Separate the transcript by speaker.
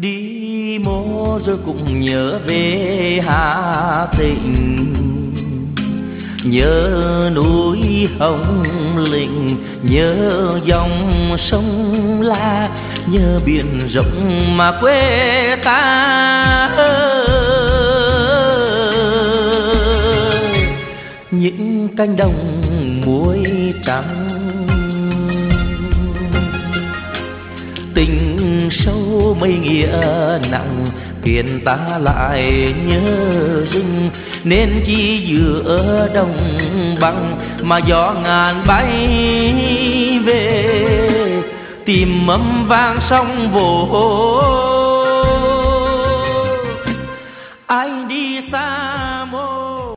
Speaker 1: Đi mô rồi cũng nhớ về Hà Tĩnh, nhớ núi Hồng Lĩnh, nhớ dòng sông La, nhớ biển rộng mà quê ta. Những cánh đồng muối trắng, tình sâu mây nghĩa nặng, khiến ta lại nhớ rừng. Nên chỉ giữa đồng bằng mà gió ngàn bay về, tìm mâm vang sông vỗ